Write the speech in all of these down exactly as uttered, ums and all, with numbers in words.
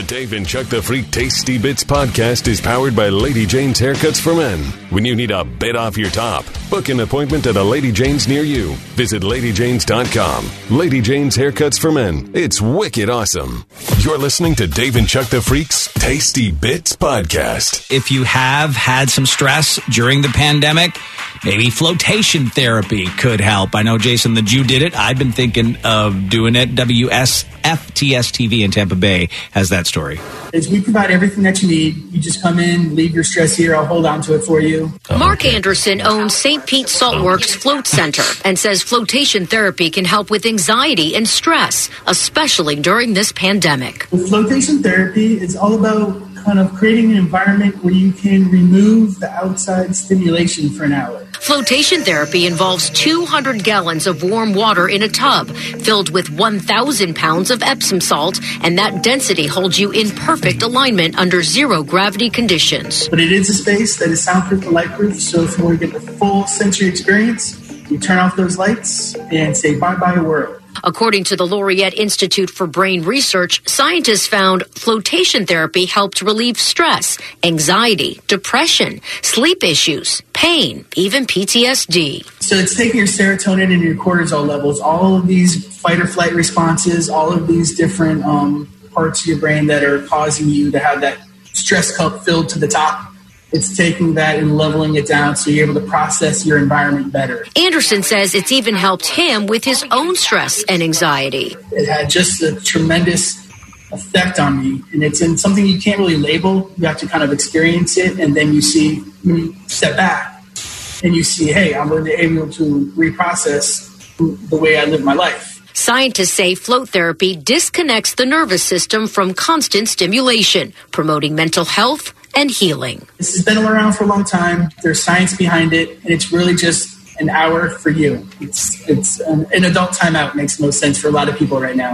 The Dave and Chuck the Freak Tasty Bits podcast is powered by Lady Jane's Haircuts for Men. When you need a bit off your top, book an appointment at a Lady Jane's near you. Visit lady janes dot com. Lady Jane's Haircuts for Men. It's wicked awesome. You're listening to Dave and Chuck the Freak's Tasty Bits podcast. If you have had some stress during the pandemic, maybe flotation therapy could help. I know Jason the Jew did it. I've been thinking of doing it. W S F T S T V in Tampa Bay has that story. Is we provide everything that you need. You just come in, leave your stress here. I'll hold on to it for you. Mark Anderson owns Saint Pete Saltworks Float Center and says flotation therapy can help with anxiety and stress, especially during this pandemic. With flotation therapy, it's all about kind of creating an environment where you can remove the outside stimulation for an hour. Flotation therapy involves two hundred gallons of warm water in a tub filled with one thousand pounds of Epsom salt, and that density holds you in perfect alignment under zero gravity conditions. But it is a space that is soundproof and lightproof, so if you want to get the full sensory experience, you turn off those lights and say bye-bye world. According to the Laureate Institute for Brain Research, scientists found flotation therapy helped relieve stress, anxiety, depression, sleep issues, pain, even P T S D. So it's taking your serotonin and your cortisol levels, all of these fight or flight responses, all of these different um, parts of your brain that are causing you to have that stress cup filled to the top. It's taking that and leveling it down so you're able to process your environment better. Anderson says it's even helped him with his own stress and anxiety. It had just a tremendous effect on me, and it's in something you can't really label. You have to kind of experience it, and then you see, you step back, and you see, hey, I'm really able to reprocess the way I live my life. Scientists say float therapy disconnects the nervous system from constant stimulation, promoting mental health and healing. This has been around for a long time. There's science behind it, and it's really just an hour for you. It's it's an, an adult timeout makes most sense for a lot of people right now.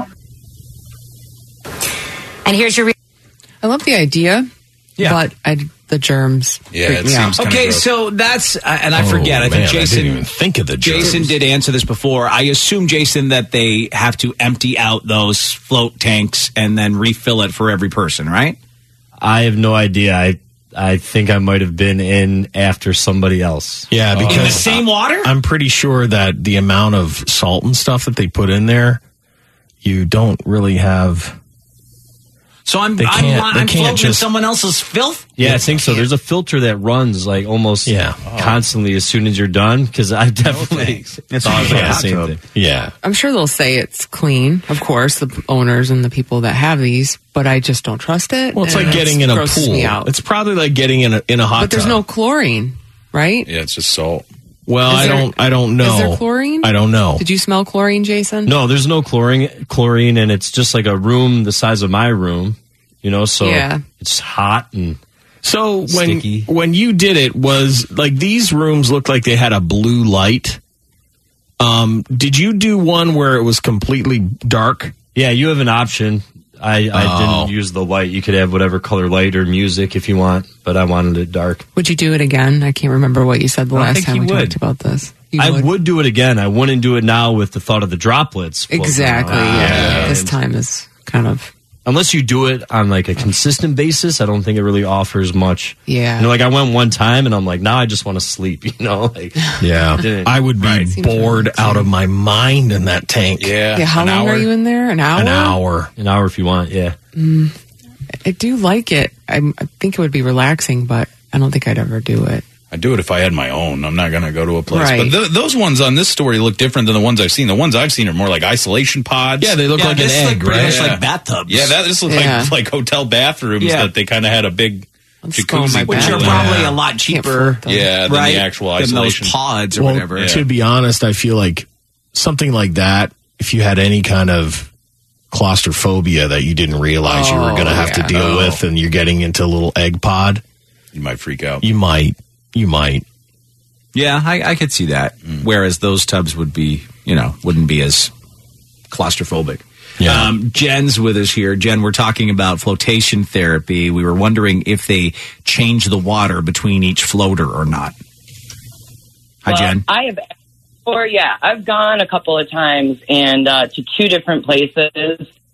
And here's your. Re- I love the idea, Yeah. but I, the germs Yeah, freak it me seems out. kinda Okay, gross. so that's, uh, and I Oh, forget, I think man, I Jason, didn't even think of the germs. Jason did answer this before. I assume, Jason, that they have to empty out those float tanks and then refill it for every person, right? I have no idea. I I think I might have been in after somebody else. Yeah, because In the same water? I'm pretty sure that the amount of salt and stuff that they put in there, you don't really have. So I'm, They I'm, can't- I'm, they I'm can't floating in just- someone else's filth? Yeah, I think so. There's a filter that runs like almost Yeah. constantly as soon as you're done, because I definitely It's thought like about a the hot same tub. thing. Yeah, I'm sure they'll say it's clean, of course, the owners and the people that have these, but I just don't trust it. well, it's and like getting in a grosses pool. Me out. It's probably like getting in a in a hot. But there's tub. no chlorine, right? Yeah, it's just salt. Well, Is I there- don't. I don't know. Is there chlorine? I don't know. Did you smell chlorine, Jason? No, there's no chlorine, chlorine, and it's just like a room the size of my room, you know, so Yeah. it's hot and So when Sticky. when you did it, was like these rooms looked like they had a blue light. Um, did you do one where it was completely dark? yeah, you have an option. I, I Oh. didn't use the light. You could have whatever color light or music if you want, but I wanted it dark. Would you do it again? I can't remember what you said the I last think time you we would. talked about this. You I would. do it again. I wouldn't do it now with the thought of the droplets. floating Exactly. around. Yeah. This And time is kind of. unless you do it on like a consistent basis, I don't think it really offers much. Yeah. You know, like I went one time and I'm like, now I just want to sleep, you know? Like, Yeah, didn't- I would be Right. Seems bored relaxing. out of my mind in that tank. Yeah. Yeah. How an long hour. are you in there? An hour? An hour. an hour if you want, yeah. I do like it. I, I think it would be relaxing, but I don't think I'd ever do it. I'd do it if I had my own. I'm not going to go to a place. Right. But th- those ones on this story look different than the ones I've seen. The ones I've seen are more like isolation pods. Yeah, they look Yeah, like an this is egg, like pretty right? much Yeah. like bathtubs. Yeah, that this looks Yeah. like like hotel bathrooms Yeah. that they kind of had a big Let's go in jacuzzi. my Which bed. are pool. probably Yeah. a lot Can't cheaper, float them. Yeah, than right? the actual than those isolation. pods or Well, whatever. Yeah. to be honest, I feel like something like that, if you had any kind of claustrophobia that you didn't realize you were Oh, going to have to yeah. deal Oh. with, and you're getting into a little egg pod, You might freak out. you might, you might. Yeah, I, I could see that. Whereas those tubs would be, you know, wouldn't be as claustrophobic. Yeah. Um, Jen's with us here. Jen, we're talking about flotation therapy. We were wondering if they change the water between each floater or not. Hi, Well, Jen. I have, or yeah, I've gone a couple of times and uh, to two different places,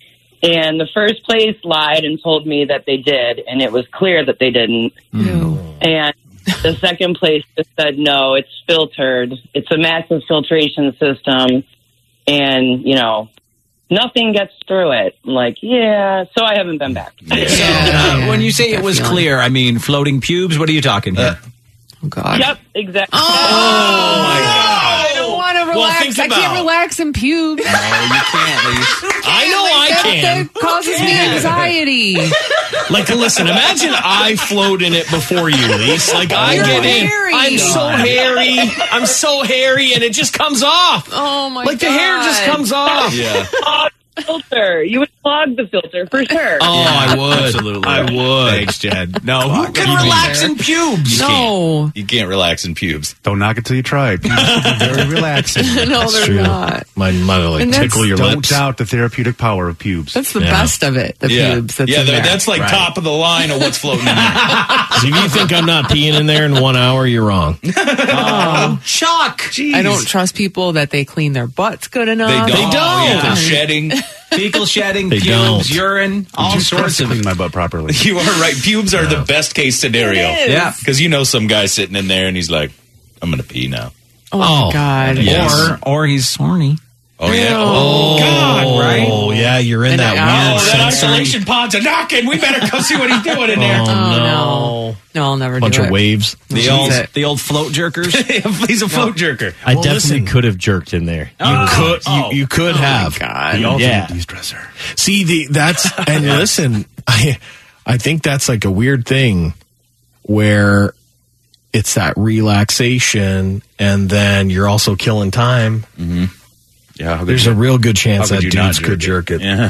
And the first place lied and told me that they did, and it was clear that they didn't. No. And the second place just said, no, it's filtered. It's a massive filtration system, and, you know, nothing gets through it. I'm like, yeah, so I haven't been back. So, uh, when you say it was clear, I mean floating pubes? What are you talking here? Oh, God. Yep, exactly. Oh, my God. I don't want to Well, relax. think I about- can't relax in pubes. No, you can't, Lise. I know I That- can. That causes me anxiety. Like, listen, imagine I float in it before you, Lise. Like, I You're get in. hairy. I'm so hairy. I'm so hairy, and it just comes off. Oh, my Like, God. the hair just comes off. Yeah. Clog the filter. You would clog the filter for sure. Oh, I would. Absolutely. I would. Thanks, Jed. No, who can you relax mean? in pubes? No. You can't relax in pubes. Don't knock it till you try it. Pubes can be very relaxing. No, they're True. not. My mother like And that's- tickle your Don't lips. doubt the therapeutic power of pubes. That's the Yeah. best of it, the yeah, pubes. That's yeah, in that- there. that's like Right. top of the line of what's floating in there. So if you think I'm not peeing in there in one hour, you're wrong. Oh, Chuck. I don't trust people that they clean their butts good They enough. don't. They don't. Yeah, they're shedding. Fecal shedding, They pubes, don't. urine, all Too sorts to of. clean my butt properly. You are right. Pubes are the best case scenario. It is. Yeah. Because you know some guy sitting in there and he's like, I'm going to pee now. Oh, my Oh. God. Yes. Or, or he's horny. Oh, yeah. Ew. Oh, God, right? Oh, yeah, you're in And that I- weird Oh, that sensory. isolation pod's a knocking. We better go see what he's doing in there. Oh, Oh, no. no. No, I'll never Bunch do of it. waves. The No, old, that's it. the old float jerkers. He's a float jerker. I Well, definitely listen. could have jerked in there. You could, Oh. you, you could Oh, have. my God. The ultimate Yeah. de-stressor. See, the that's and listen, I I think that's like a weird thing where it's that relaxation, and then you're also killing time. Yeah. how There's could a you- real good chance how could that you not dudes could jerk it. Yeah.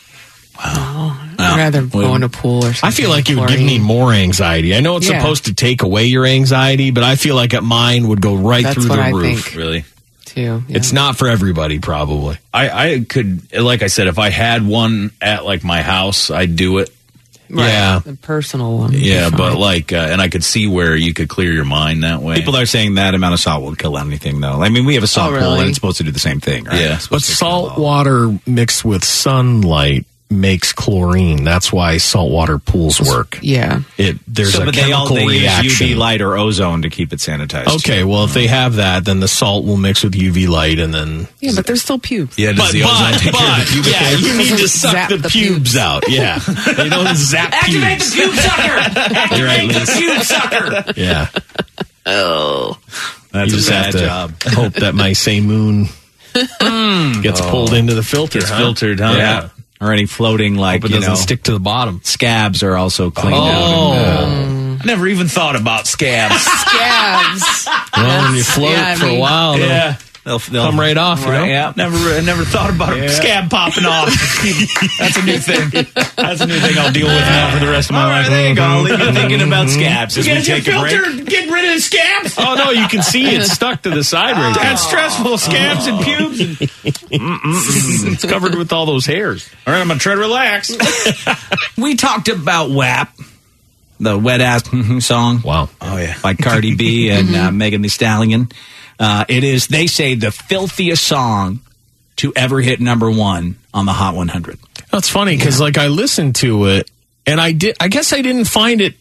I'd rather go in a pool or something. I feel like it would give me Chlorine. more anxiety. I know it's Yeah. supposed to take away your anxiety, but I feel like it, mine would go right That's through what the I roof. think. Really? Too. Yeah. It's not for everybody, probably. I, I could, like I said, if I had one at like my house, I'd do it. Right. Yeah. The personal one. would be Yeah, but fine. like, uh, and I could see where you could clear your mind that way. People are saying that amount of salt will kill anything, though. I mean, we have a salt Oh, pool, really? and it's supposed to do the same thing, right? Yeah. It's But supposed to kill salt all. water mixed with sunlight makes chlorine. That's why saltwater pools work. Yeah. It there's So, a but they all chemical they reaction. use U V light or ozone to keep it sanitized. Okay, well if they have that, then the salt will mix with U V light, and then Yeah, but there's still pubes. yeah, does but, the ozone but, take care of but, the pubic yeah, hair? you need to Doesn't suck zap the, the pubes, pubes. out. Yeah, they don't zap Activate pubes. the pube sucker! You're right, Activate the Liz. pube sucker! Yeah, Oh. That's you a just bad have to job. hope that my say moon gets pulled into the filter. It's huh? filtered, huh? Yeah. Or any floating, like, Hope it you doesn't know, stick to the bottom. scabs are also cleaned Oh. out. And, uh, I never even thought about scabs. Scabs. Well, when you float Yeah, I for a mean- while, they'll yeah. they'll, they'll come right off. You know? Right, yeah. Never, I never thought about a scab popping off. That's a new thing. That's a new thing I'll deal with now for the rest of my All right, life. there you go. I'll leave you thinking about scabs as we take a break. Get rid of the scabs. Oh no, you can see it stuck to the side right there. That's stressful. Scabs and pubes. It's covered with all those hairs. All right, I'm gonna try to relax. We talked about W A P, the wet ass song. Wow. Oh yeah. By Cardi B and uh, Megan Thee Stallion. Uh, it is, they say, the filthiest song to ever hit number one on the Hot one hundred. That's funny because, like, I listened to it, and I did. I guess I didn't find it.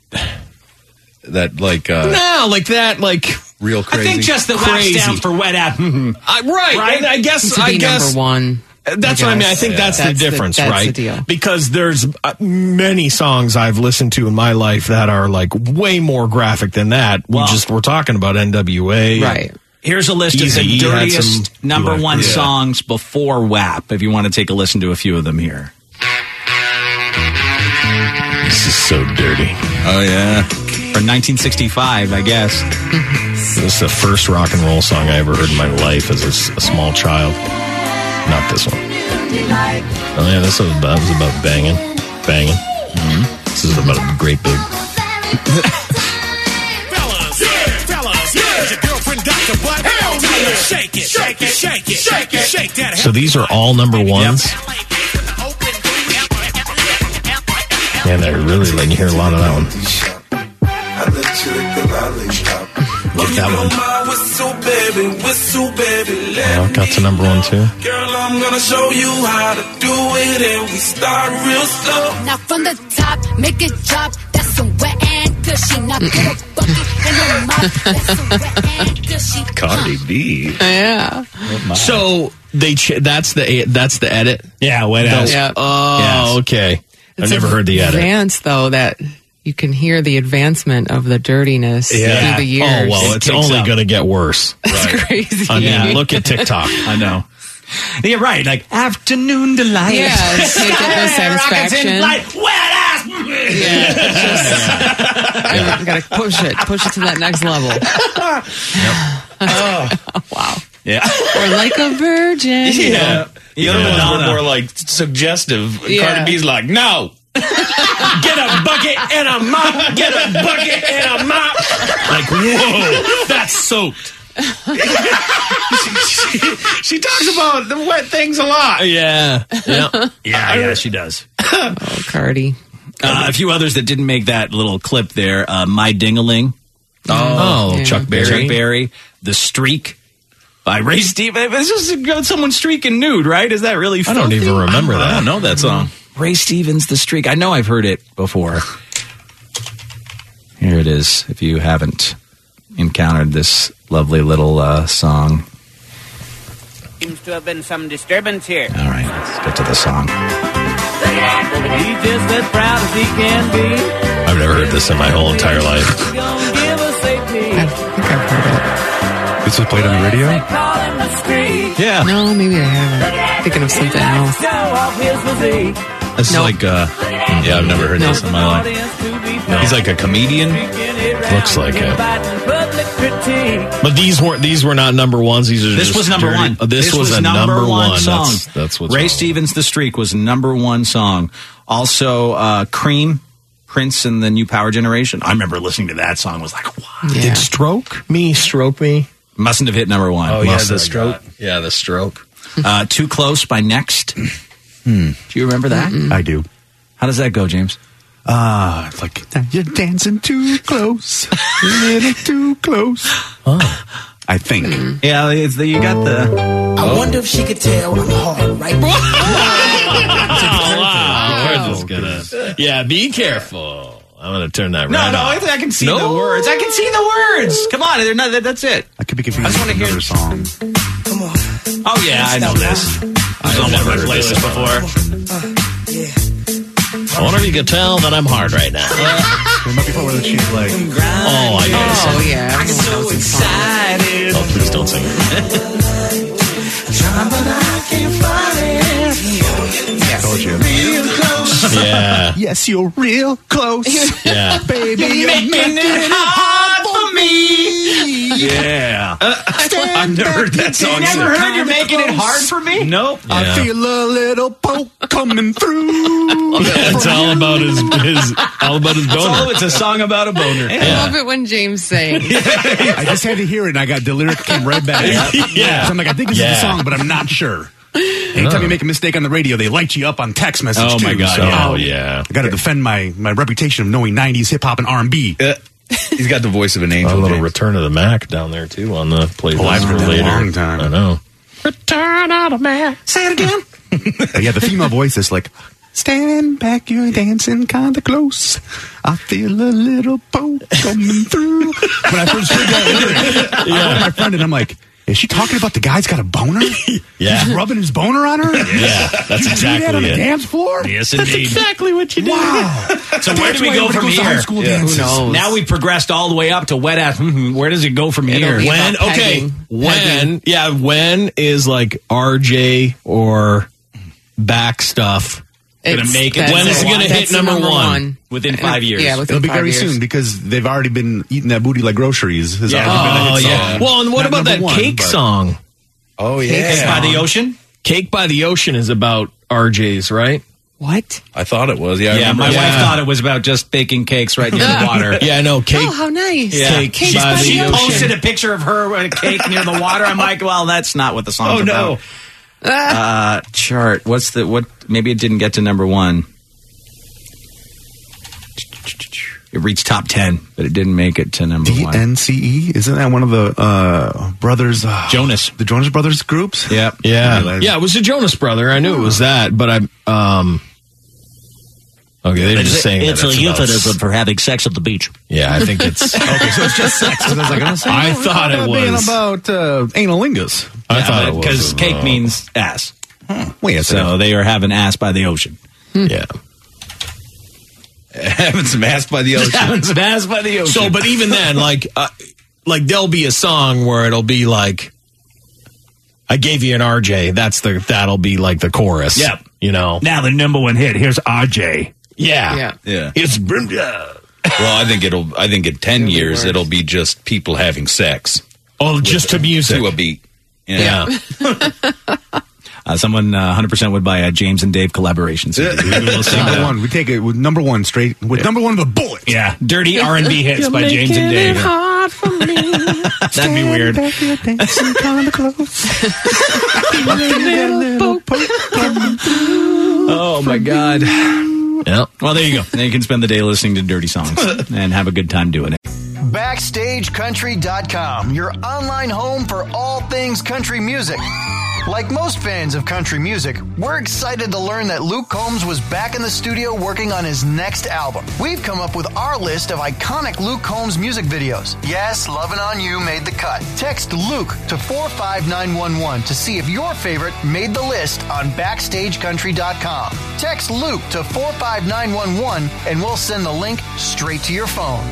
That like uh, No, like that, like real crazy. I think just the W A P Crazy. stands for wet ass. I, right. Right? And I guess. To be I guess number one. That's I what I mean. I guess. think that's, That's the the- difference, that's right? the deal. Because there's uh, many songs I've listened to in my life that are like way more graphic than that. Well- we just we're talking about N W A, Right. Here's a list of the Eazy-E had dirtiest some- number one Yeah. songs before W A P, if you want to take a listen to a few of them here. This is so dirty. Oh yeah. From nineteen sixty-five, I guess. This is the first rock and roll song I ever heard in my life as a, s- a small child. Not this one. Oh yeah, this was about, was about banging, banging. Mm-hmm. This is about a great big. Fellas, yeah, fellas, yeah. Your girlfriend got the butt. Hell yeah. Shake it, shake it, shake it, shake it, shake that. So these are all number ones. Man, they're really letting you hear a lot of that one. Love that one. Oh, got to number one too. Girl, I'm gonna show you how to do it, and we start real slow. Now from the top, make it drop. That's some wet and gushy. Now put a bucket in your mouth. That's some wet and gushy. Cardi B. Yeah. So they ch- that's the that's the edit. Yeah, wet ass. Yeah. Oh, Yes. okay. It's I never heard the edit. advanced, though, that you can hear the advancement of the dirtiness Yeah. through the years. Oh well, it's kicks only up. going to get worse. It's crazy. I mean, Yeah. look at TikTok. I know. Yeah, right. Like afternoon delight. Yeah, it's like get no satisfaction. Rockets in flight, wet ass. Yeah, it's just, I gotta push it, push it to that next level. Oh. Wow. Yeah. Or like a virgin. Yeah. The other ones Madonna. were more like suggestive. Yeah. Cardi B's like, no. Get a bucket and a mop. Get a bucket and a mop. Like, whoa, that's soaked. she, she talks about the wet things a lot. Yeah. Yeah. Yeah, yeah, she does. Oh, Cardi. Uh, a few others that didn't make that little clip there. Uh, My Ding-a-Ling. Oh, Yeah. Chuck Berry. Chuck Berry. The Streak by Ray Stevens. It's just someone streaking nude, right? Is that really I filthy? don't even remember I that. don't know that song. Ray Stevens, The Streak. I know I've heard it before. Here it is, if you haven't encountered this lovely little uh, song. Seems to have been some disturbance here. All right, let's get to the song. He's just as proud as he can be. I've never heard this in my whole entire life. He's gonna give us a I think I've heard This was played on the radio? call him the street. Yeah. it. No, maybe I haven't. Thinking of something else. Show off his physique. This is No. like, uh, yeah, I've never heard No. this in my life. He's like a comedian. Looks like it. Public critique. But these weren't. These were not number ones. These are This just was number dirty- one. Oh, this, was, a number, one, song. That's, that's what's Ray wrong. Stevens, The Streak was number one song. Also, uh, Cream, Prince and the New Power Generation. I remember listening to that song. Was like, wow. Yeah. Did Stroke Me Stroke Me? Mustn't have hit number one. Oh yeah, Must the have. stroke. Yeah, the stroke. Uh, Too Close by Next. Do you remember that? I do. How does that go, James? Ah, it's like you're dancing too close, a little too close. I think. Yeah, it's the, you got the. I wonder if she could tell I'm hard, right? Oh, wow. This is gonna- yeah, be careful. I'm gonna turn that No, right no, I, off. I can see No. the words. I can see the words. Come on, they're not, that, that's it. I could be confused I just with wanna hear- another song. Come on. Oh yeah, I know this. I've on my playlist before. I wonder if you could tell that I'm hard right now. It might be part where she's like, Oh, I get it. Oh, yeah. I'm so excited. Oh, please don't sing it. told you. Yeah. Yes, you're real close. Yeah. Baby, you're Making it hard for me. Yeah. I've never heard that song. You never either. heard You're Making It Hard for Me? Nope. I Yeah. feel a little poke coming through. It's all about his, his all about his Oh, boner. it's a song about a boner. I love it when James sings. I just had to hear it, and I got the lyric came right back. Yeah. So I'm like, I think this Yeah. is the song, but I'm not sure. Anytime you make a mistake on the radio, they light you up on text message. Oh, too, my God, So yeah. Oh yeah. I got to defend my my reputation of knowing nineties hip hop and R and B. Uh, he's got the voice of an A angel. little James. Return of the Mac down there too on the playlist Oh, I've for heard that a later. long time. I know. Return of the Mac. Say it again. But yeah, the female voice is like, stand back, you're dancing kind of close. I feel a little poke coming through. When I first heard that lyric, I went to my friend and I'm like, is she talking about the guy's got a boner? Yeah. He's rubbing his boner on her? Yeah, that's Did you do that on exactly the it. dance floor? Yes, That's indeed. exactly what you did. Wow. So where That's do we why go everybody from goes to here? high school Yeah. dances. Who knows? Now we've progressed all the way up to wet ass. Mhm. Where does it go from It'll here? be- When about okay, pegging. when yeah, when is like R J or back stuff gonna It's- make it? that's When is it the- gonna that's hit the number, number one? one. Within five years. Yeah, within It'll be five very years. soon because they've already been eating that booty like groceries. Has Yeah. already been a Oh hit yeah. song. Well, and what Not about that number one, cake but- song? Oh It's yeah. by the ocean? Cake by the Ocean is about R J's, right? What? I thought it was. Yeah. I Yeah, remember my that. wife thought it was about just baking cakes right near the water. Yeah, I know. Cake. Oh, how nice. Yeah. Cake She, by the she ocean. posted a picture of her with a cake near the water. I'm like, well, that's not what the song's Oh no. about. Uh, chart. What's the what? Maybe it didn't get to number one. It reached top ten, but it didn't make it to number D one. N C E? Isn't that one of the uh, brothers? Uh, Jonas. The Jonas Brothers groups? Yep. Yeah. Yeah, it was a Jonas Brother. I knew it was that, but I, um, okay, they're just saying it's that a it's about- euphemism for having sex at the beach. Yeah, I think it's. Okay, so it's just sex. 'Cause I was like, I, was I saying, thought it being was. about uh, analingus. I thought it was. Because uh, cake means ass. Huh. Wait a So second. they are having ass by the ocean. Yeah. Having some ass by the ocean. Having some ass by the ocean. So, but even then, like, uh, like there'll be a song where it'll be like, "I gave you an R J." That's the that'll be like the chorus. Yep. You know. Now the number one hit. Here's R J. Yeah. Yeah. Yeah. It's Brenda. Well, I think it'll. I think in ten years it'll be just people having sex. Oh, just to music. To a beat. Yeah. Uh, someone uh, one hundred percent would buy a James and Dave collaboration C D. We will sing number that. one. We take it with number one straight. With number one with a bullet. Yeah, dirty R and B hits by James and Dave. That'd be weird. Oh my God. Yeah. Well, there you go. Now you can spend the day listening to dirty songs and have a good time doing it. Backstage Country dot com, your online home for all things country music. Like most fans of country music, we're excited to learn that Luke Combs was back in the studio working on his next album. We've come up with our list of iconic Luke Combs music videos. Yes, Lovin' On You made the cut. Text Luke to four five nine one one to see if your favorite made the list on Backstage Country dot com. Text Luke to four five nine one one and we'll send the link straight to your phone.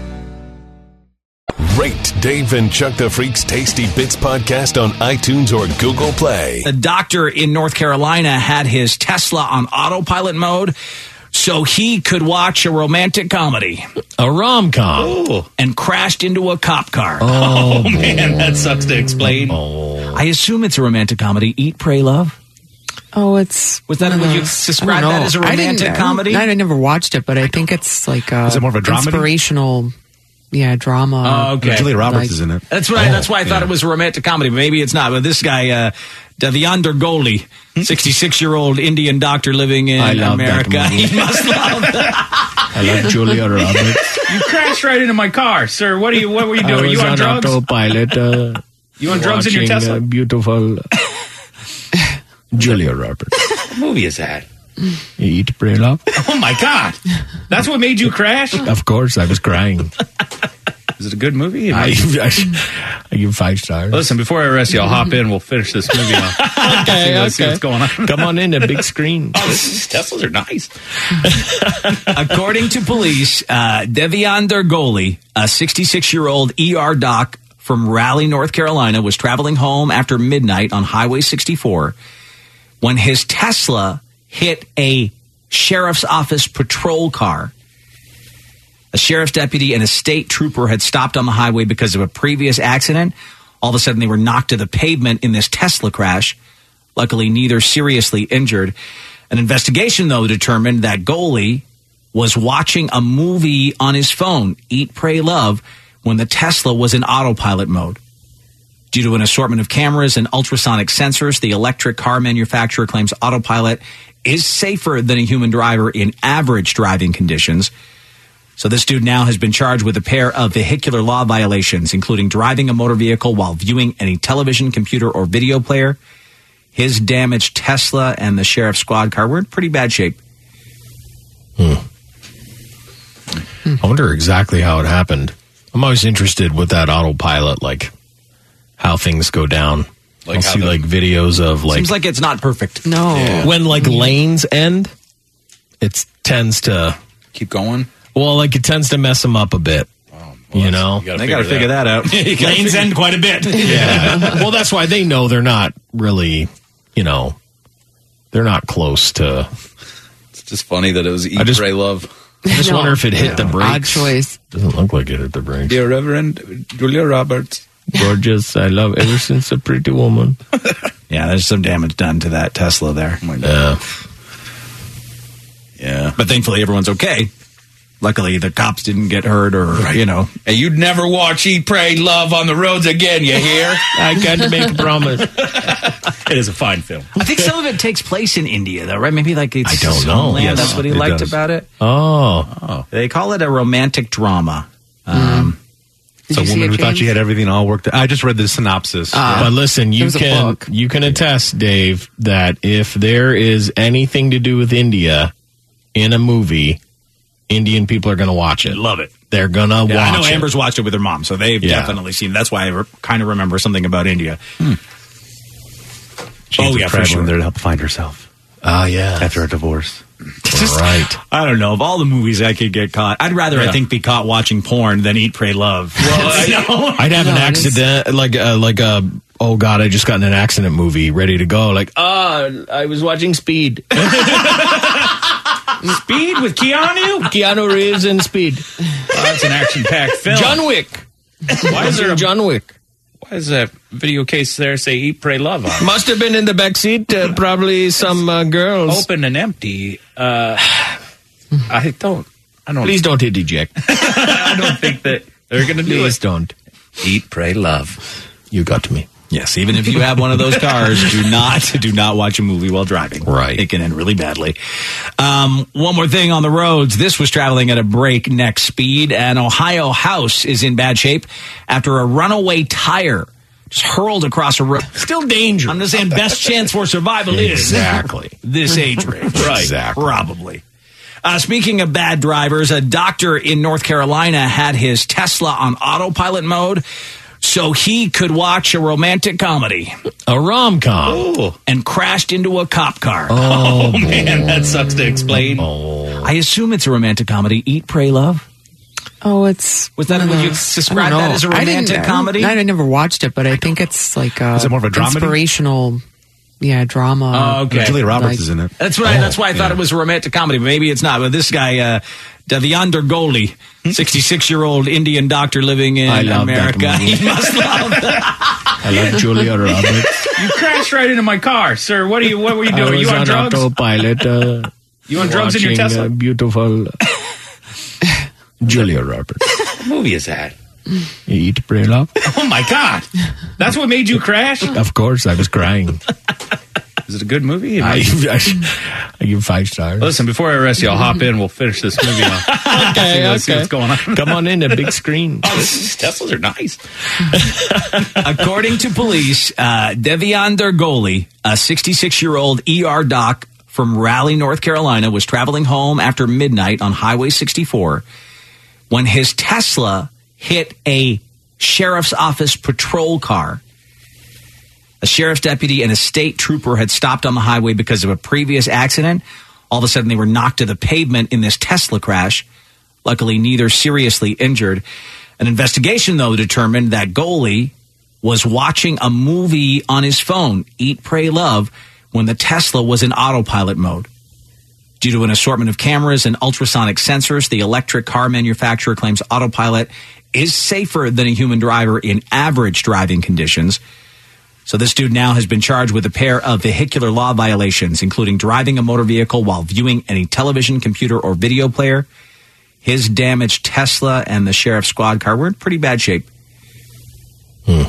Rate Dave and Chuck the Freak's Tasty Bits podcast on iTunes or Google Play. A doctor in North Carolina had his Tesla on autopilot mode so he could watch a romantic comedy. A rom-com. And crashed into a cop car. Oh, Oh, man, that sucks to explain. Oh. I assume it's a romantic comedy. Eat, Pray, Love. Oh, it's. Was that? uh, Would you I describe don't that know. as a I didn't- romantic I don't- comedy? I, never watched it, but I think it's like a Is it more of a dramedy? inspirational, yeah, drama. Oh, okay. Julia Roberts Like- is in it. That's why. Oh, that's why I thought yeah. it was a romantic comedy, but maybe it's not. But this guy, uh, Devyandar Goli, sixty-six-year-old Indian doctor living in I love that America. movie. He must love that. I love Julia Roberts. You crashed right into my car, sir. What are you? What were you doing? I was You on, on drugs? autopilot. Uh, You on drugs in your watching, Tesla? uh, beautiful Julia Roberts. What movie is that? Eat, Pray, Love. Oh my God, that's what made you crash. Of course, I was crying. Is it a good movie? I, I, I give five stars. Listen, before I arrest you, I'll hop in. We'll finish this movie off. Okay, Let's see okay. what's going on. Come on in, a big screen. Oh, these Teslas are nice. According to police, uh, Devyandar Goli, a sixty-six-year-old E R doc from Raleigh, North Carolina, was traveling home after midnight on Highway sixty-four when his Tesla hit a sheriff's office patrol car. A sheriff's deputy and a state trooper had stopped on the highway because of a previous accident. All of a sudden, they were knocked to the pavement in this Tesla crash. Luckily, neither seriously injured. An investigation, though, determined that Goli was watching a movie on his phone, Eat, Pray, Love, when the Tesla was in autopilot mode. Due to an assortment of cameras and ultrasonic sensors, the electric car manufacturer claims autopilot is safer than a human driver in average driving conditions. So this dude now has been charged with a pair of vehicular law violations, including driving a motor vehicle while viewing any television, computer, or video player. His damaged Tesla and the sheriff's squad car were in pretty bad shape. Hmm. I wonder exactly how it happened. I'm always interested with that autopilot, like how things go down. Like I'll how see the- like videos of like Seems like it's not perfect. No. Yeah. when like lanes end, it tends to Keep going. well, like it tends to mess them up a bit. you know, gotta They got to figure that out. Lanes end quite a bit. Yeah. Well, that's why they know they're not really, you know, they're not close to. It's just funny that it was Eat, I just- Pray, Love. I just No. wonder if it hit the Odd brakes. choice. Doesn't look like it hit the brakes. Dear Reverend Julia Roberts. Gorgeous. I love ever since a pretty woman. Yeah, there's some damage done to that Tesla there. Oh my God. Yeah. Yeah. But thankfully, everyone's okay. Luckily, the cops didn't get hurt or, you know. And you'd never watch Eat, Pray, Love on the roads again, you hear? I can't make a promise. It is a fine film. I think some of it takes place in India, though, right? Maybe like it's I don't his know. homeland. Yes, That's what he it liked does. about it. Oh. oh. They call it a romantic drama. Um, It's a woman who thought she had everything all worked out. I just read the synopsis. Uh, but listen, you can you can attest, Dave, that if there is anything to do with India in a movie, Indian people are going to watch it. Love it. They're going to yeah, watch I know it. Amber's watched it with her mom, so they've Yeah. definitely seen it. That's why I re- kind of remember something about India. Hmm. She Oh, oh, yeah, for traveling sure. there to help find herself. Oh, yeah. After a divorce. Right. I don't know. Of all the movies I could get caught, I'd rather, Yeah. I think, be caught watching porn than Eat, Pray, Love. Well, I'd have an accident, like uh, like a, oh, God, I just got in an accident movie ready to go. Like, oh, I was watching Speed. Speed with Keanu? Keanu Reeves in Speed. Oh, that's an action-packed film. John Wick. Why is there a John Wick? Why is that video case there say Eat, Pray, Love on it? Must have been in the back seat. Uh, probably some uh, girls. Open and empty. Uh, I don't. I don't. Please don't hit eject. I don't think that they're going to do Please it. don't. Eat, Pray, Love. You got me. Yes, even if you have one of those cars, do not do not watch a movie while driving. Right. It can end really badly. Um, one more thing on the roads. This was traveling at a breakneck speed. An Ohio house is in bad shape after a runaway tire just hurled across a road. Still dangerous. I'm just saying best chance for survival Exactly. is this age range. Right. Exactly. Probably. Uh, speaking of bad drivers, a doctor in North Carolina had his Tesla on autopilot mode so he could watch a romantic comedy. A rom-com. And crashed into a cop car. Oh, Oh, man, that sucks to explain. Oh. I assume it's a romantic comedy. Eat, Pray, Love. Oh, it's. Was that, uh, would you I describe don't that know. as a I didn't- romantic I- comedy? I, I never watched it, but I, think it's like a, Is it more of a dramedy? inspirational, yeah, drama. Oh, okay. Julia Roberts Like- is in it. That's why. Oh, that's why I thought yeah. it was a romantic comedy, but maybe it's not. But this guy, uh, Devyandar Goli, sixty-six-year-old Indian doctor living in I love that America. movie. He must love that. I love Julia Roberts. You crashed right into my car, sir. What are you? What were you I doing? was You on, on drugs? autopilot. Uh, You on drugs in your watching, Tesla? uh, beautiful Julia Roberts. What movie is that? Eat, Pray, Love. Oh my God, that's what made you crash. Of course, I was crying. Is it a good movie? I, I, I give five stars. Listen, before I arrest you, I'll hop in. We'll finish this movie off. Okay, Let's see okay. what's going on. Come on in, a big screen. Oh, these Teslas are nice. According to police, uh, Devyandar Goli, a sixty-six-year-old E R doc from Raleigh, North Carolina, was traveling home after midnight on Highway sixty-four when his Tesla hit a sheriff's office patrol car. A sheriff's deputy and a state trooper had stopped on the highway because of a previous accident. All of a sudden, they were knocked to the pavement in this Tesla crash. Luckily, neither seriously injured. An investigation, though, determined that Goli was watching a movie on his phone, Eat, Pray, Love, when the Tesla was in autopilot mode. Due to an assortment of cameras and ultrasonic sensors, the electric car manufacturer claims autopilot is safer than a human driver in average driving conditions. So this dude now has been charged with a pair of vehicular law violations, including driving a motor vehicle while viewing any television, computer, or video player. His damaged Tesla and the sheriff's squad car were in pretty bad shape. Hmm.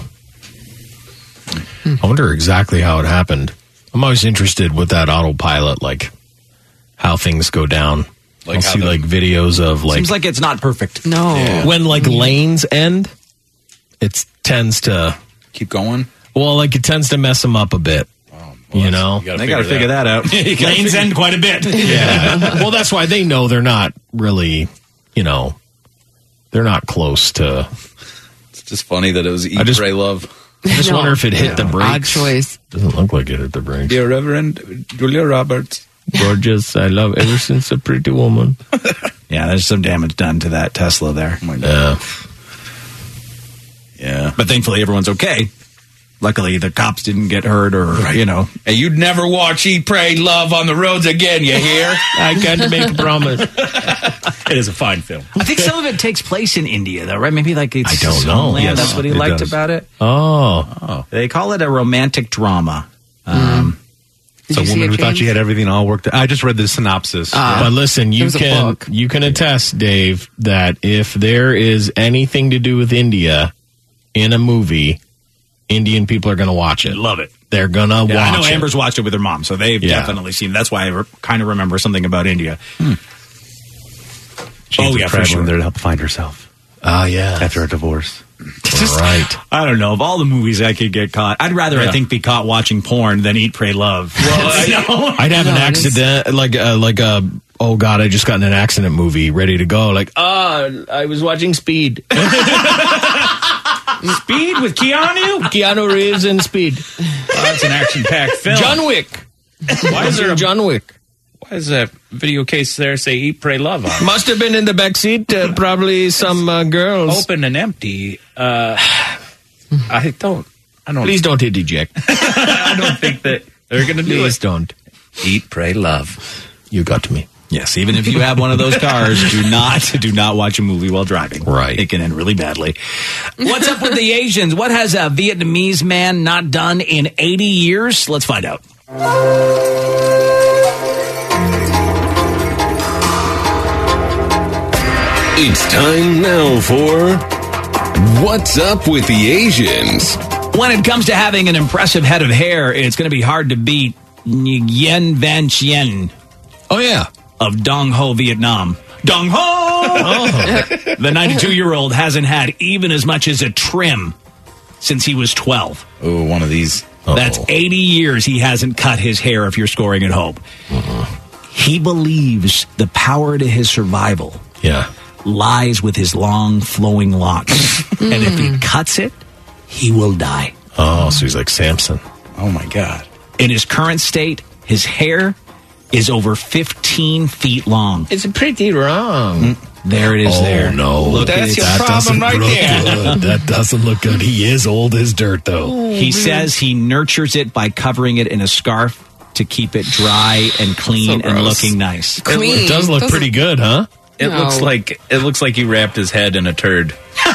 I wonder exactly how it happened. I'm always interested with that autopilot, like how things go down. Like I'll how see the- like videos of like Seems like it's not perfect. No. Yeah. when like lanes end, it tends to Keep going. well, like it tends to mess them up a bit. You know, They got to figure that out. You gotta Lanes figure- end quite a bit. yeah. Well, that's why they know they're not really, you know, they're not close to. It's just funny that it was Eat, I just- Pray, Love. I just No. wonder if it hit the Odd brakes. choice. Doesn't look like it hit the brakes. Dear Reverend Julia Roberts. Gorgeous. I love ever since a pretty woman. Yeah, there's some damage done to that Tesla there. Oh my God. Yeah. Yeah. But thankfully, everyone's okay. Luckily, the cops didn't get hurt or, you know. And you'd never watch Eat, Pray, Love on the roads again, you hear? I can't make a promise. It is a fine film. I think some of it takes place in India, though, right? Maybe like it's I don't his know. homeland. Yes, That's what he it liked does. about it. Oh. They call it a romantic drama. Um, It's a woman who thought she had everything all worked out. I just read the synopsis. Uh, but listen, you can you can attest, Dave, that if there is anything to do with India in a movie, Indian people are going to watch it. Love it. They're going to Yeah, watch I know it. Amber's watched it with her mom, so they've Yeah. definitely seen it. That's why I re- kind of remember something about India. Hmm. She Oh, was yeah, for traveling sure. there to help find herself. Ah, yeah. After a divorce. Right. I don't know. Of all the movies I could get caught, I'd rather, Yeah. I think, be caught watching porn than eat, pray, love. Well, I'd have an accident, like a, like a, oh God, I just got in an accident movie, ready to go. Like, ah, I was watching Speed. Speed with Keanu? Keanu Reeves in Speed. Oh, that's an action-packed film. John Wick. Why is there a John Wick? Why is that video case there say "Eat, Pray, Love" on it? Must have been in the back seat. Uh, probably some uh, girls. Open and empty. Uh, I don't. I don't. Please don't hit eject. I don't think that they're going to do Please it. don't. Eat, pray, love. You got me. Yes, even if you have one of those cars, do not do not watch a movie while driving. Right. It can end really badly. What's up with the Asians? What has a Vietnamese man not done in eighty years? Let's find out. It's time now for What's Up with the Asians? When it comes to having an impressive head of hair, it's going to be hard to beat Nguyen Van Chien. Oh, yeah. Of Dong Ho, Vietnam. Dong Ho! Oh. The ninety-two-year-old hasn't had even as much as a trim since he was twelve. Oh, one of these. Uh-oh. That's eighty years he hasn't cut his hair if you're scoring at home. Uh-uh. He believes the power to his survival Yeah. lies with his long, flowing locks. And if he cuts it, he will die. Oh, so he's like Samson. Oh, my God. In his current state, his hair is over fifteen feet long. It's pretty wrong. There it is Oh, there. no. Look That's at your it. That problem doesn't right look there. good. That doesn't look good. He is old as dirt, though. He says he nurtures it by covering it in a scarf to keep it dry and clean So and gross. looking nice. Clean. It does look Doesn't- pretty good, huh? It No. looks like it looks like he wrapped his head in a turd.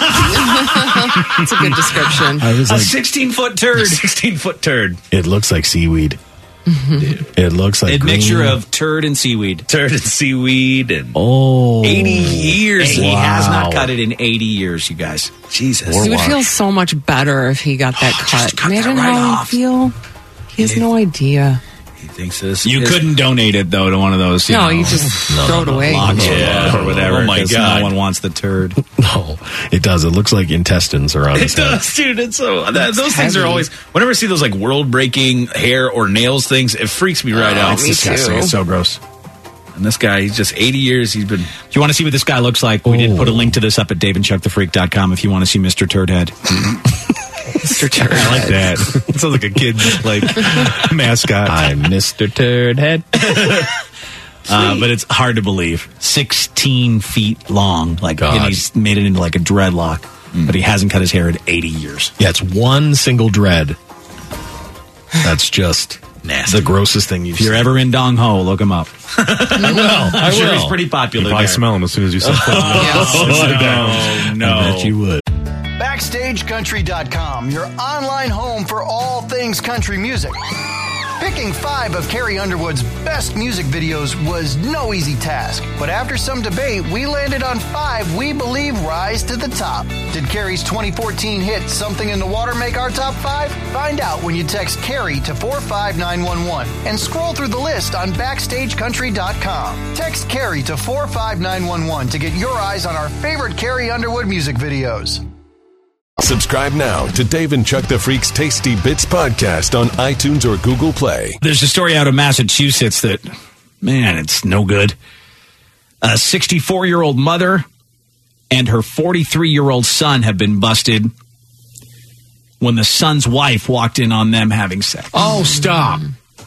That's a good description. I was A like, sixteen-foot turd. sixteen-foot turd. it looks like seaweed. It looks like A green. mixture of turd and seaweed. Turd and seaweed and oh eighty years. He has Wow. not cut it in eighty years, you guys. Jesus. He would feel so much better if he got that Oh, cut. just cut Imagine that right how off. he'd feel. He has no idea. He thinks this. You is- couldn't donate it, though, to one of those. You No, know, you just throw it away. locks Yeah. or whatever. Oh, my 'cause God. No one wants the turd. No, it does. It looks like intestines are on It his head. does, dude. It's so that, those things are heavy. always. Whenever I see those like world-breaking hair or nails things, it freaks me right out. It's disgusting. It's so gross. And this guy, he's just eighty years. He's been. If you want to see what this guy looks like, we did put a link to this up at dave and chuck the freak dot com if you want to see Mister Turdhead. Mister Turd. I like that. It sounds like a kid's like mascot. I'm Mister Turdhead. Uh, but it's hard to believe. sixteen feet long. Like, God. and he's made it into like a dreadlock. But he hasn't cut his hair in eighty years. Yeah, it's one single dread. That's just Nasty. the grossest thing you've If you're seen. ever in Dong Ho, look him up. I will. I I'm sure will. he's pretty You popular probably there. smell him as soon as you step foot. Oh, no. I bet you would. Backstage Country dot com, your online home for all things country music. Picking five of Carrie Underwood's best music videos was no easy task, but after some debate, we landed on five we believe rise to the top. Did Carrie's twenty fourteen hit Something in the Water make our top five? Find out when you text Carrie to four five nine one one and scroll through the list on Backstage Country dot com. Text Carrie to four five nine one one to get your eyes on our favorite Carrie Underwood music videos. Subscribe now to Dave and Chuck the Freak's Tasty Bits podcast on iTunes or Google Play. There's a story out of Massachusetts that, man, it's no good. A sixty-four-year-old mother and her forty-three-year-old son have been busted when the son's wife walked in on them having sex. Oh, stop.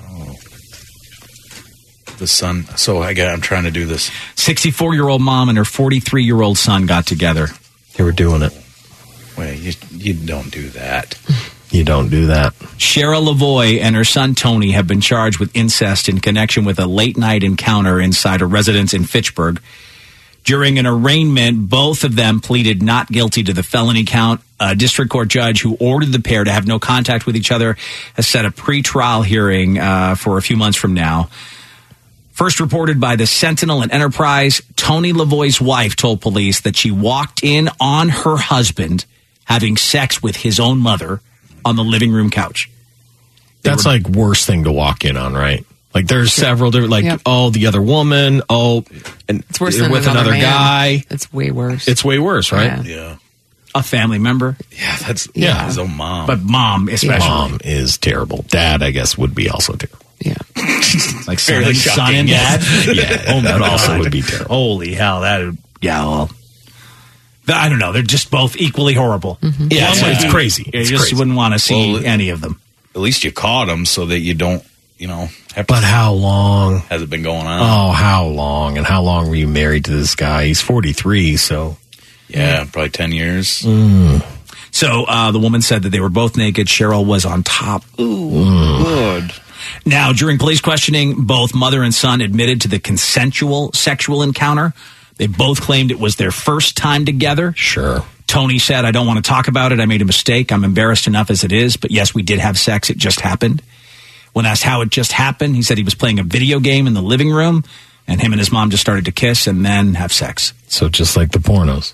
The son. So I got. I'm trying to do this. sixty-four-year-old mom and her forty-three-year-old son got together. They were doing it. Wait, you, you don't do that. You don't do that. Cheryl Lavoie and her son Tony have been charged with incest in connection with a late-night encounter inside a residence in Fitchburg. During an arraignment, both of them pleaded not guilty to the felony count A district court judge who ordered the pair to have no contact with each other has set a pre-trial hearing uh, for a few months from now. First reported by the Sentinel and Enterprise, Tony Lavoie's wife told police that she walked in on her husband having sex with his own mother on the living room couch. They That's were, like worst thing to walk in on, right? Like there's several different, like, Yep. oh, the other woman, oh, and It's worse they're than with another another man. guy. It's way worse. It's way worse, right? Yeah. Yeah. a family member. Yeah, that's Yeah. his own mom. But mom especially. Mom is terrible. Dad, I guess, would be also terrible. Yeah. Like son, Fairly and- son shocking, and dad. Yeah, Oh my that also God. would be terrible. Holy hell, that would, yeah, well. th- I don't know. They're just both equally horrible. Mm-hmm. Yeah, it's, One would it's be- crazy. You It's just crazy. wouldn't want to see Well, any of them. At least you caught them so that you don't, you know, have to, But how long? has it been going on? Oh, how long? And how long were you married to this guy? He's forty-three, so. Yeah, probably ten years. Mm. So uh, the woman said that they were both naked. Cheryl was on top. Ooh, Mm. Good. Now, during police questioning, both mother and son admitted to the consensual sexual encounter. They both claimed it was their first time together. Sure. Tony said, I don't want to talk about it. I made a mistake. I'm embarrassed enough as it is. But yes, we did have sex. It just happened. When asked how it just happened, he said he was playing a video game in the living room, and him and his mom just started to kiss and then have sex. So just like the pornos.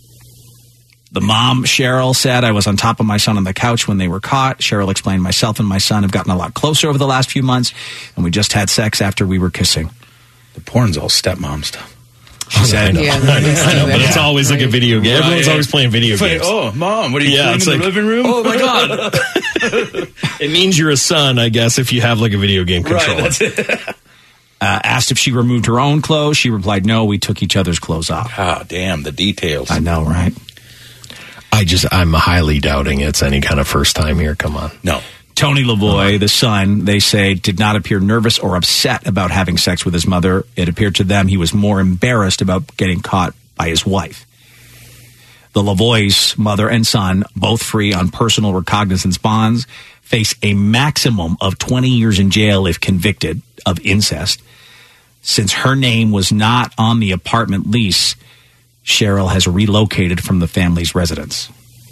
The mom, Cheryl, said, I was on top of my son on the couch when they were caught. Cheryl explained, myself and my son have gotten a lot closer over the last few months, and we just had sex after we were kissing. The porn's all stepmom stuff. She said, I know, Yeah, I know, I know, but it's yeah. always like a video game. Right. Everyone's always playing video It's like, games. oh, mom, what are you Yeah, doing it's in the like, living room? oh my God. It means you're a son, I guess, if you have like a video game controller. Right, that's it. uh, asked if she removed her own clothes. She replied, no, we took each other's clothes off. Ah, damn, the details. I know, right? I just, I'm highly doubting it's any kind of first time here. Come on. No. Tony Lavoie, the son, they say, did not appear nervous or upset about having sex with his mother. It appeared to them he was more embarrassed about getting caught by his wife. The Lavoie's mother and son, both free on personal recognizance bonds, face a maximum of twenty years in jail if convicted of incest. Since her name was not on the apartment lease, Cheryl has relocated from the family's residence.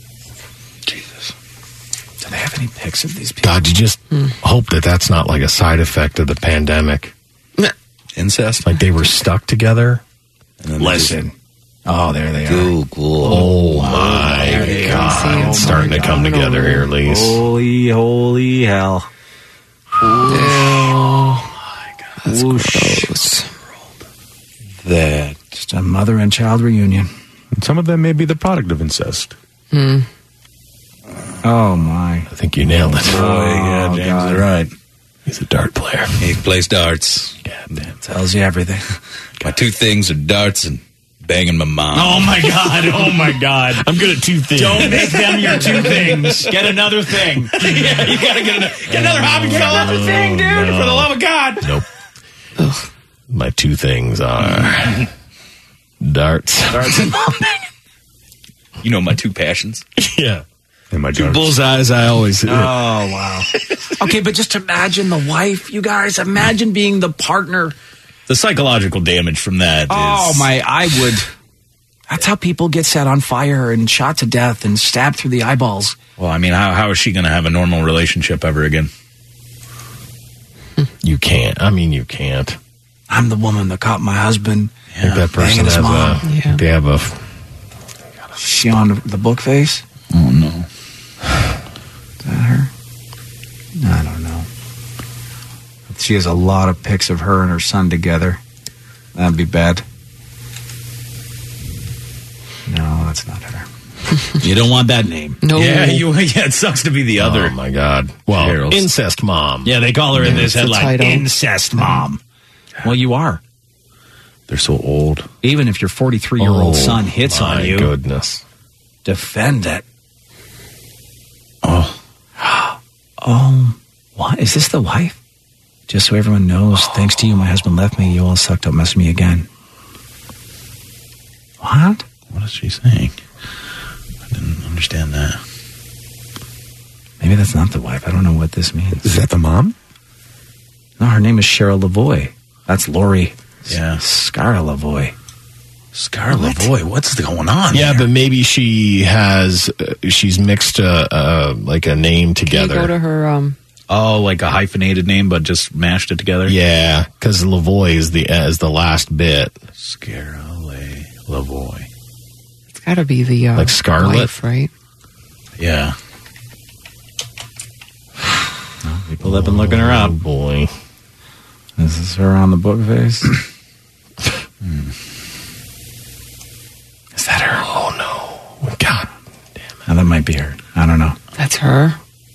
Jesus. Do they have any pics of these people? God, you just hope that that's not like a side effect of the pandemic. Incest? Like they were stuck together. And then they Listen. Oh, there they just- are. Google. Oh my God. It's starting to come together here, Lise. Holy, holy hell. That's Whoosh. gross. That. Just a mother and child reunion. And some of them may be the product of incest. Hmm. Oh, my. I think you nailed it. Boy, yeah, James God. is right. He's a dart player. He plays darts. Tells you everything. My two things are darts and banging my mom. Oh, my God. Oh, my God. I'm good at two things. Don't make them your two things. Get another thing. Yeah, you gotta get another, get another hobby. Get another thing, dude, for the love of God. Nope. My two things are darts. Darts and You know my two passions. Yeah. And my Two darts. bullseyes I always hit. Oh, wow. Okay, but just imagine the wife, you guys. Imagine being the partner. The psychological damage from that Oh, is... my, I would. That's how people get set on fire and shot to death and stabbed through the eyeballs. Well, I mean, how, how is she going to have a normal relationship ever again? You can't. I mean, you can't. I'm the woman that caught my husband. I think that person banging his has mom. a. Yeah. They have a. Is she on the book face? Oh, no. Is that her? I don't know. She has a lot of pics of her and her son together. That'd be bad. No, that's not her. You don't want that name. No. Yeah, you, yeah, it sucks to be the other. Oh my God. Well, Cheryl's. incest mom. Yeah, they call her in Yeah, this it's the headline, title. incest mom. Well, you are. They're so old. Even if your forty-three-year-old Oh, son hits my on you, goodness. defend it. Oh. Oh, what? Is this the wife? Just so everyone knows, thanks to you, my husband left me. You all sucked up, messed me again. What? What is she saying? I didn't understand that. Maybe that's not the wife. I don't know what this means. Is that the mom? No, her name is Cheryl Lavoie. That's Lori Yeah. Scara Lavoie. Scar Lavoie, what's going on? Yeah, here? but maybe she has, uh, she's mixed uh, uh, like a name Can you together. go to her? Um, Oh, like a hyphenated name, but just mashed it together? Yeah, because Lavoie is the, uh, is the last bit. Scarlet Lavoie. it's got to be the uh, Like Scarlet? wife, right? Yeah. People have been looking her up. Oh, boy. This is her on the book face. hmm. Is that her? Oh, no. God. Oh, that might be her. I don't know. That's her.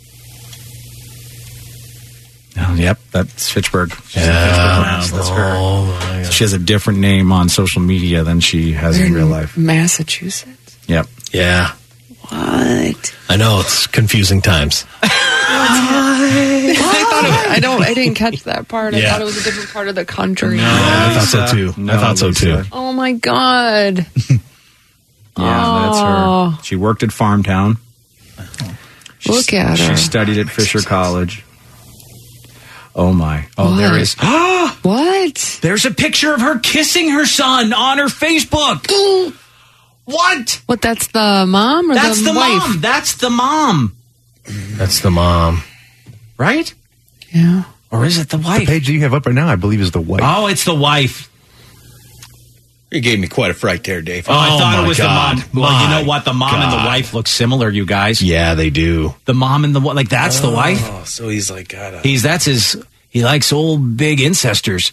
Oh, yep, that's Fitchburg. She's Yeah, in Fitchburg, Mass. That's her. Oh, my God. She has a different name on social media than she has in real life. Massachusetts. Yep. Yeah. What? I know, it's confusing times. I thought it, I don't. I didn't catch that part. I Yeah. thought it was a different part of the country. Yeah, I thought so too. No, I thought so too. Lisa. Oh my god. Yeah, that's her. She worked at Farmtown. She, Look at her. She studied at Fisher College. Oh my. Oh, What? there is. What? There's a picture of her kissing her son on her Facebook. What? What? That's the mom or That's the, the wife? mom. That's the mom. That's the mom. Right? Yeah. Or is it the wife? The page that you have up right now, I believe, is the wife. Oh, it's the wife. You gave me quite a fright there, Dave. Oh, I Oh, thought my it was God. the mom. Well, you My know what? The mom and the God. wife look similar, you guys. Yeah, they do. The mom and the wife. Like, that's the wife. Oh, so he's like, got a... He's, that's his, he likes old big incestors.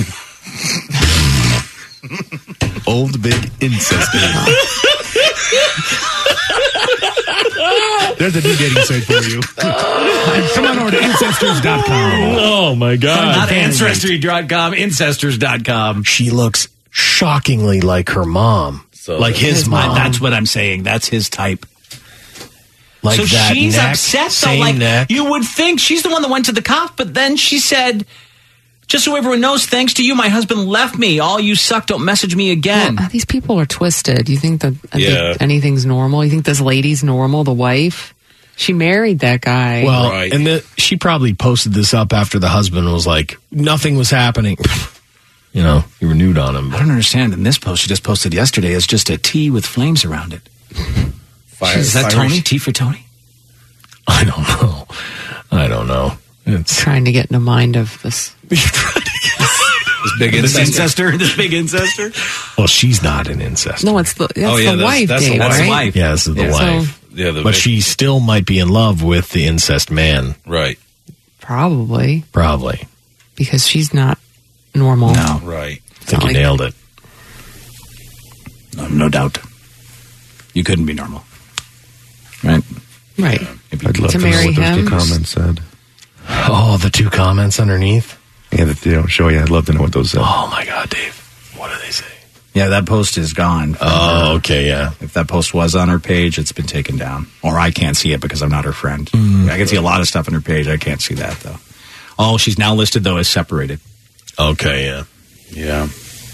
Old big incest. There's a new dating site for you. Come on over to ancestors dot com. Oh, my God. Not ancestry dot com, incestors dot com. She looks shockingly like her mom. So like his, His mom. mom. That's what I'm saying. That's his type. Like so that she's neck, upset, though. same Like, neck. you would think she's the one that went to the cops, but then she said, just so everyone knows, thanks to you, my husband left me. All you suck, don't message me again. Well, these people are twisted. You think that I Yeah. think anything's normal? You think this lady's normal? The wife? She married that guy. Well, Right. and the, she probably posted this up after the husband was like, nothing was happening. You know, he renewed on him. I don't understand. In this post she just posted yesterday, it's just a T with flames around it. Fire, Is that fiery- Tony? T for Tony? I don't know. I don't know. It's trying to get in the mind of this. This big This incester. incester? This big incester? well, she's not an incest. No, it's the that's Oh, yeah, the that's- wife, that's the Dave, wife. That's right? the wife. Yeah, this is the Yeah. wife. Yeah, the but vic- she still might be in love with the incest man. Right, Probably Probably. because she's not normal. No. right. I think you like- nailed it. No, no doubt. You couldn't be normal. Right? Right. If you I'd love To to, know marry what those him? two comments said. Oh, the two comments underneath. Yeah, that they don't show you. I'd love to know what those said. Oh, my God, Dave. What do they say? Yeah, that post is gone. from Oh, her. okay, yeah. If that post was on her page, it's been taken down. Or I can't see it because I'm not her friend. Mm. I can see a lot of stuff on her page. I can't see that, though. Oh, she's now listed, though, as separated. Okay, yeah. Yeah.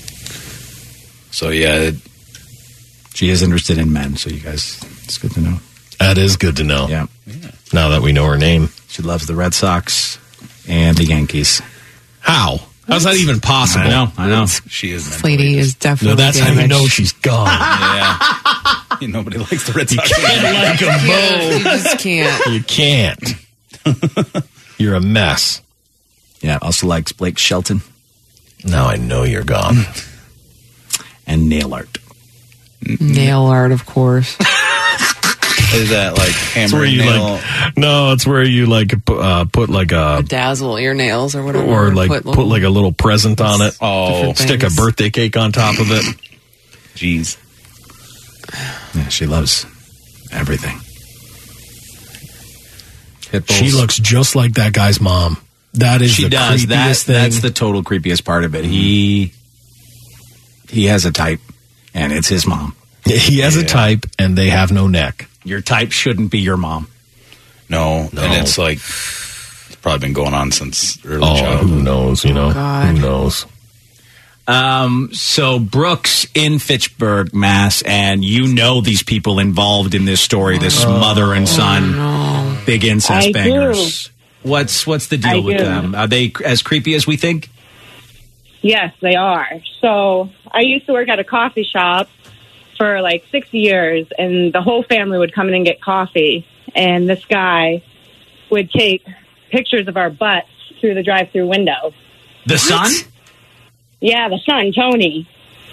So, yeah, it, She is interested in men, so you guys, it's good to know. That is good to know. Yeah. Now that we know her name. She loves the Red Sox and the Yankees. How? How's that even possible? I know, I know. she is. This lady is definitely No, that's how you damaged. know she's gone. Yeah. Nobody likes the Red Sox. like You just can't. You can't. You're a mess. Yeah, also likes Blake Shelton Now I know you're gone. and nail art. Nail art, of course. Is that like It's hammer where and you nail? like. No, it's where you like pu- uh, put like a Dazzle your nails or whatever. or like put, little- like a little present on it. Oh, different Stick a things. birthday cake on top of it. jeez. Yeah, she loves everything. Pit bulls. She looks just like that guy's mom. That is She the does. creepiest That, thing. that's the total creepiest part of it. He he has a type, and it's his mom. He has a Yeah. type, and they have no neck. Your type shouldn't be your mom. No, No. and it's like it's probably been going on since early Oh, childhood. who knows? You know, God. who knows? Um, so Brooks in Fitchburg, Mass, and you know these people involved in this story, this mother and son, big incest I bangers. What's what's the deal I with do. them? Are they as creepy as we think? Yes, they are. So I used to work at a coffee shop for like six years, and the whole family would come in and get coffee. And this guy would take pictures of our butts through the drive-through window. The son? Yeah, the son, Tony.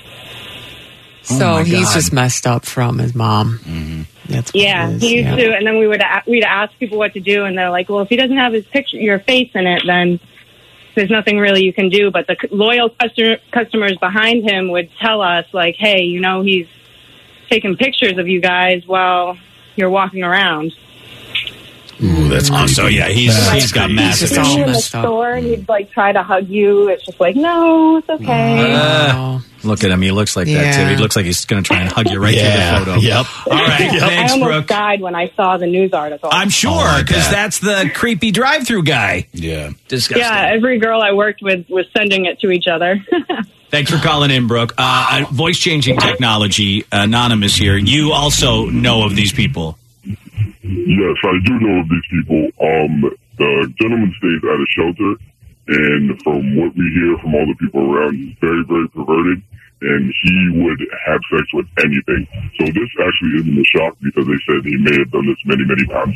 So Oh, my he's God. just messed up from his mom. Mm-hmm. That's what Yeah, it is, he used yeah. to, and then we would a- we'd ask people what to do, and they're like, "Well, if he doesn't have his picture, your face in it, then there's nothing really you can do." But the c- loyal customer, customers behind him would tell us, like, "Hey, you know, he's taking pictures of you guys while you're walking around." Ooh, that's Oh, so yeah, he's That's he's got creepy. massive He'd be in the issues. store, and he'd like try to hug you. It's just like, no, it's okay. Uh, look at him. He looks like that, Yeah. too. He looks like he's going to try and hug you right Yeah. through the photo. Yep. All right. Yep. Thanks, I almost Brooke. died when I saw the news article. I'm sure, because that's the creepy drive-through guy. Yeah. Disgusting. Yeah, every girl I worked with was sending it to each other. Thanks for calling in, Brooke. Uh, uh, voice-changing technology, Anonymous here. You also know of these people. Yes, I do know of these people. Um, the gentleman stays at a shelter, and from what we hear from all the people around, he's very, very perverted, and he would have sex with anything. So this actually isn't a shock because they said he may have done this many, many times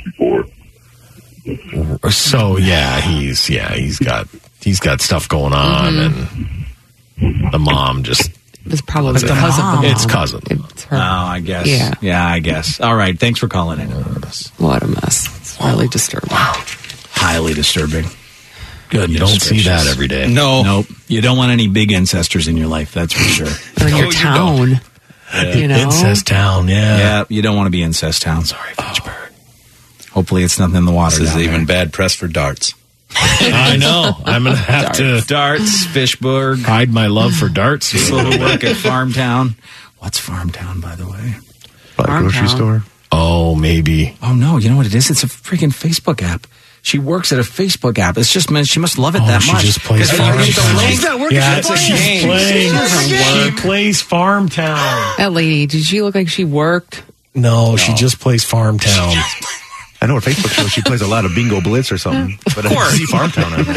before. So yeah, he's yeah he's got he's got stuff going on, Mm-hmm. and the mom just It's probably It's the because of the mom. It's cousin. It's her. Oh, I guess. Yeah. Yeah, I guess. All right. Thanks for calling in. What a mess. It's really disturbing. Highly disturbing. Good. You don't see that every day. No. Nope. You don't want any big ancestors in your life, that's for sure. Or in your town. You know? Incest town, yeah. Yeah, you don't want to be incest town. Sorry, Fitchburg. Hopefully it's nothing in the water. This is down even there. bad press for darts. I know. I'm gonna have to Darts, Fishburg. hide my love for darts. People who work at Farmtown. What's Farmtown, by the way? Like grocery store. Oh, maybe. Oh no, you know what it is? It's a freaking Facebook app. She works at a Facebook app. It's just, man, she must love it Oh, that she much. just plays 'Cause when you get the Farmtown. link- She's not working, Yeah, she's it's a playing. game. She's playing. She doesn't She work. plays Farmtown. That lady, did she look like she worked? No, she just plays Farmtown. I know her Facebook show. She plays a lot of Bingo Blitz or something. But I didn't see Farmtown on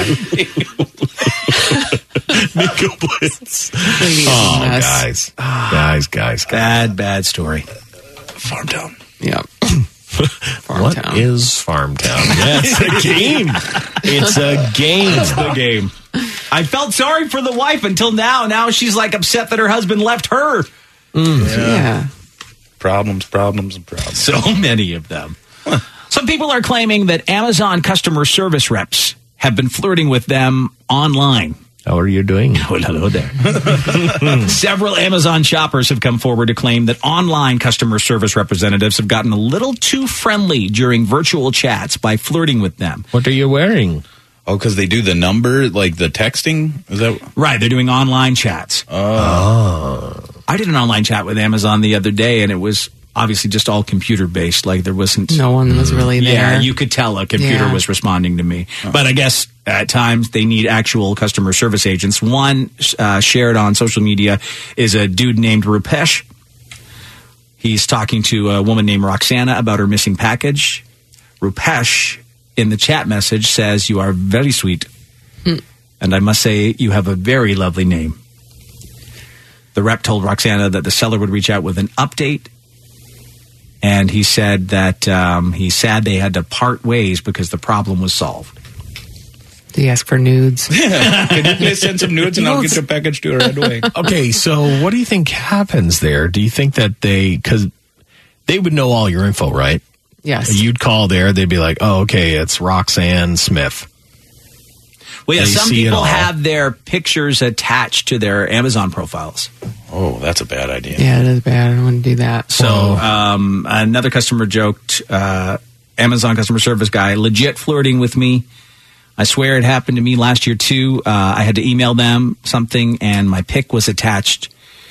there. Bingo Blitz. Lady Oh, is a mess. guys. Guys, guys, guys. Bad, bad story. Farmtown. Yeah. What Farmtown. is Farmtown? Yeah, it's a game. It's a game. It's the game. I felt sorry for the wife until now. Now she's like upset that her husband left her. Yeah. Problems, problems, and problems. So many of them. Some people are claiming that Amazon customer service reps have been flirting with them online. How are you doing? Oh, hello there. Several Amazon shoppers have come forward to claim that online customer service representatives have gotten a little too friendly during virtual chats by flirting with them. What are you wearing? Oh, because they do the number, like the texting? Is that Right, they're doing online chats. Oh. I did an online chat with Amazon the other day, and it was obviously just all computer based. Like there wasn't. No one was really there. Yeah, you could tell a computer Yeah. was responding to me. But I guess at times they need actual customer service agents. One uh, shared on social media is a dude named Rupesh. He's talking to a woman named Roxana about her missing package. Rupesh in the chat message says, "You are very sweet. And I must say, you have a very lovely name." The rep told Roxana that the seller would reach out with an update. And he said that um, he's sad they had to part ways because the problem was solved. Did he ask for nudes? Can you please send some nudes and I'll get your package to her right away? Okay, so what do you think happens there? Do you think that they, because they would know all your info, right? Yes. You'd call there, they'd be like, oh, okay, it's Roxanne Smith. Well, yeah, They some see it people all. have their pictures attached to their Amazon profiles. Oh, that's a bad idea. Yeah, it is bad. I wouldn't do that. So um, another customer joked, uh, Amazon customer service guy, legit flirting with me. I swear it happened to me last year too. Uh, I had to email them something and my pic was attached.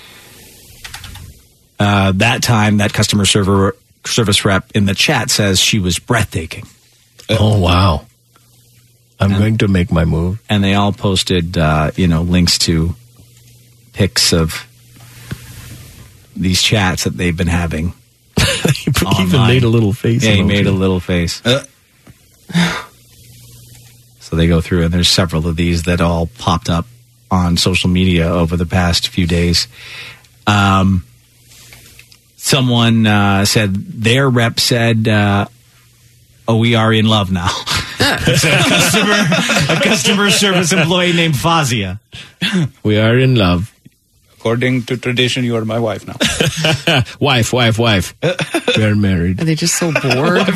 Uh, that time, that customer server service rep in the chat says she was breathtaking. Oh, wow. I'm and, going to make my move. And they all posted, uh, you know, links to pics of these chats that they've been having. He even made a little face. Yeah, he made a little face. Uh. So they go through, and there's several of these that all popped up on social media over the past few days. Um, someone uh, said their rep said, uh, "Oh, we are in love now." It's a customer, a customer service employee named Fazia. We are in love. According to tradition, you are my wife now. wife, wife, wife. We are married. Are they just so bored?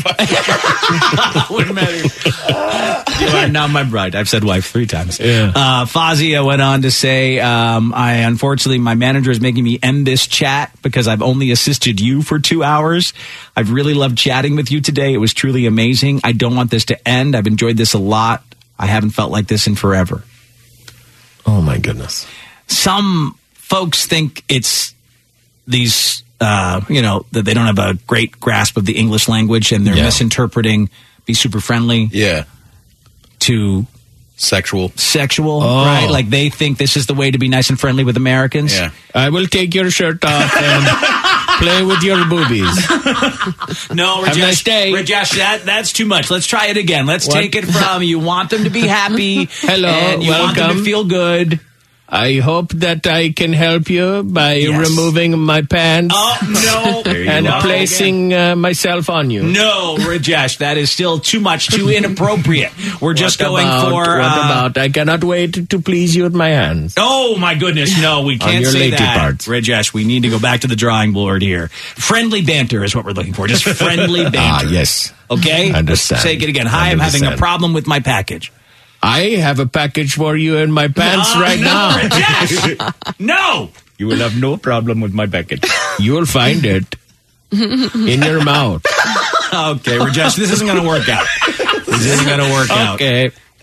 We're married. You are now my bride. I've said wife three times. Yeah. Uh, Fazia went on to say, um, I unfortunately, my manager is making me end this chat because I've only assisted you for two hours. I've really loved chatting with you today. It was truly amazing. I don't want this to end. I've enjoyed this a lot. I haven't felt like this in forever. Oh, my goodness. Some folks think it's these, uh, you know, that they don't have a great grasp of the English language and they're Yeah. misinterpreting be super friendly. Yeah. To sexual. Sexual, Oh. right? Like they think this is the way to be nice and friendly with Americans. Yeah. I will take your shirt off and play with your boobies. No, Have a nice Rajesh, day. Rajesh, that, that's too much. Let's try it again. Let's What? take it from you want them to be happy. Hello, and you want them welcome. to feel good. I hope that I can help you by Yes. removing my pants Oh, no. and placing uh, myself on you. No, Rajesh, that is still too much, too inappropriate. We're just What going about- for... What uh, about? I cannot wait to please you with my hands. Oh, my goodness, no, we can't your say lady that. parts. Rajesh, we need to go back to the drawing board here. Friendly banter is what we're looking for. Just friendly banter. Ah, yes. Okay? Understand. Let's take it again. Hi, I'm having a Understand. problem with my package. I have a package for you in my pants No, right no, now. Rajesh! No! You will have no problem with my package. You will find it in your mouth. Okay, Rajesh, this isn't going to work out. This isn't going to work out. Okay.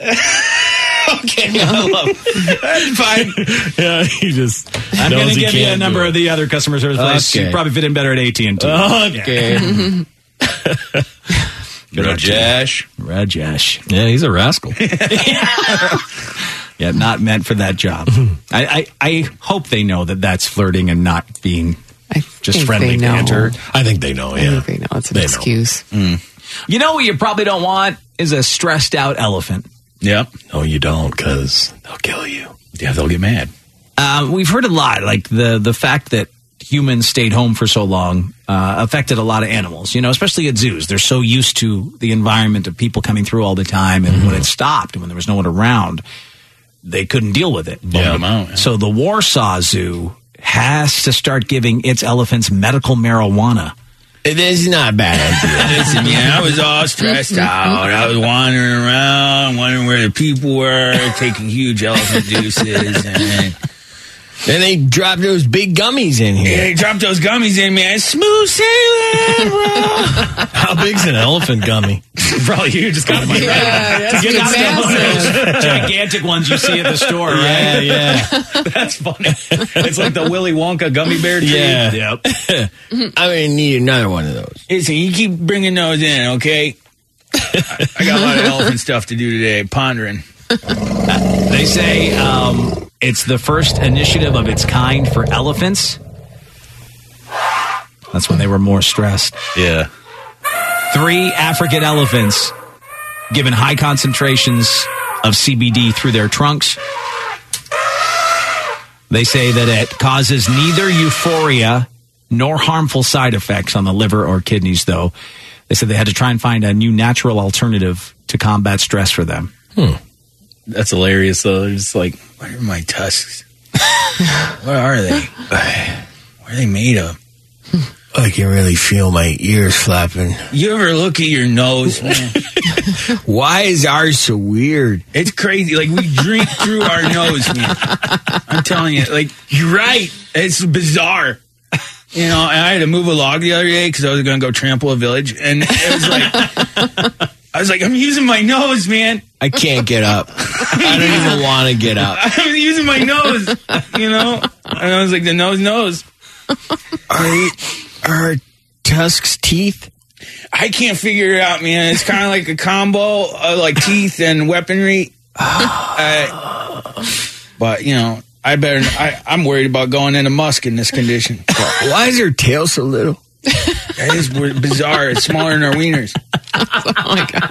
Okay, I love it. That's fine. Yeah, he just. I'm knows going to he give you a can't number do it. of the other customer service places. Okay. You probably fit in better at A T and T. Okay. Rajesh. Rajesh. Yeah, he's a rascal. Yeah, not meant for that job. I, I, I hope they know that that's flirting and not being just think friendly they know. banter. I think they know, I yeah. think they know it's an They know. excuse. You know what you probably don't want is a stressed out elephant. Yep. No, you don't, because they'll kill you. Yeah, they'll get mad. Uh, we've heard a lot, like the the fact that humans stayed home for so long uh, affected a lot of animals, you know, especially at zoos. They're so used to the environment of people coming through all the time. And Mm-hmm. when it stopped and when there was no one around, they couldn't deal with it. Bummed them out. yeah. So the Warsaw Zoo has to start giving its elephants medical marijuana. It is not a bad idea. Listen, man, I was all stressed out. I was wandering around, wondering where the people were, taking huge elephant deuces. And Then they drop those big gummies in yeah, here. they dropped those gummies in, man. Smooth sailing, bro. How big's an elephant gummy? Probably huge. It's got to be Yeah, right. that's To get it still one of massive. those Gigantic ones you see at the store, Yeah, right? yeah. That's funny. It's like the Willy Wonka gummy bear tree. Yeah. Yep. I'm going to need another one of those. Listen, you keep bringing those in, okay? I, I got a lot of elephant stuff to do today, pondering. They say um, it's the first initiative of its kind for elephants. That's when they were more stressed. Yeah. Three African elephants given high concentrations of C B D through their trunks. They say that it causes neither euphoria nor harmful side effects on the liver or kidneys, though. They said they had to try and find a new natural alternative to combat stress for them. Hmm. That's hilarious, though. It's like, what are my tusks? What are they? What are they made of? I can really feel my ears flapping. You ever look at your nose, man? Why is ours so weird? It's crazy. Like, we drink through our nose, man. I'm telling you. Like, you're right. It's bizarre. You know, and I had to move a log the other day because I was going to go trample a village. And it was like, I was like, I'm using my nose, man. I can't get up. I don't even want to get up. I was using my nose, you know? And I was like, the nose knows. Are, are tusks teeth? I can't figure it out, man. It's kind of like a combo of like teeth and weaponry. Uh, but, you know, I better, I, I'm worried about going into musk in this condition. Why is their tail so little? That is bizarre. It's smaller than our wieners. Oh my god!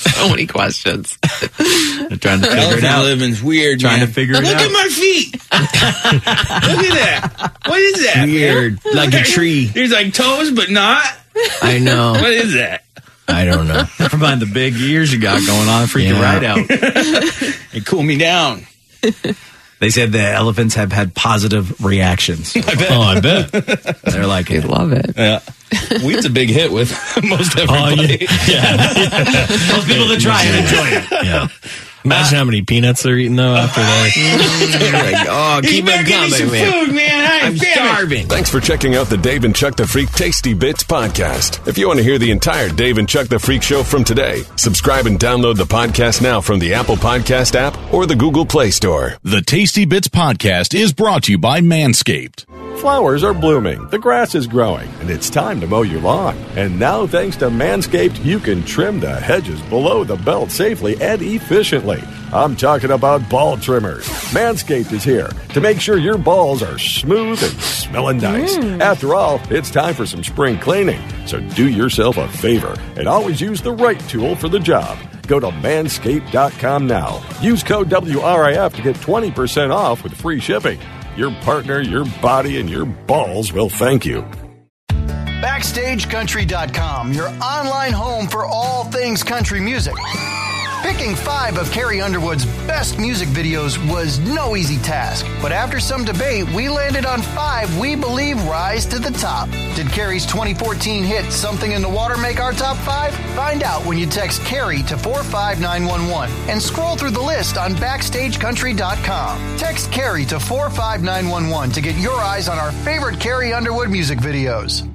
So many questions. They're trying to figure it Elephant out. living's weird, Trying man. to figure Look it out. at my feet. Look at that. What is that? Weird. man? Like a tree. There's like toes, but not. I know. What is that? I don't know. Never mind the big ears you got going on. Freaking Yeah. ride out. It cooled me down. They said the elephants have had positive reactions. I bet. Oh, I bet. They're like, They love it. Yeah. Weed's a big hit with most everybody. Oh, yeah. most people that try and enjoy it. Yeah. Imagine how many peanuts they're eating though after that. Like, oh, keep better it give me coming, some man. food, man. I'm starving. Thanks for checking out the Dave and Chuck the Freak Tasty Bits podcast. If you want to hear the entire Dave and Chuck the Freak show from today, subscribe and download the podcast now from the Apple Podcast app or the Google Play Store. The Tasty Bits podcast is brought to you by Manscaped. Flowers are blooming, the grass is growing, and it's time to mow your lawn. And now, thanks to Manscaped, you can trim the hedges below the belt safely and efficiently. I'm talking about ball trimmers. Manscaped is here to make sure your balls are smooth and smelling nice. After all, it's time for some spring cleaning. So do yourself a favor and always use the right tool for the job. Go to manscaped dot com now. Use code W R I F to get twenty percent off with free shipping. Your partner, your body, and your balls will thank you. Backstage Country dot com, your online home for all things country music. Picking five of Carrie Underwood's best music videos was no easy task, but after some debate, we landed on five we believe rise to the top. Did Carrie's twenty fourteen hit Something in the Water make our top five? Find out when you text Carrie to four five nine one one and scroll through the list on Backstage Country dot com. Text Carrie to four five nine one one to get your eyes on our favorite Carrie Underwood music videos.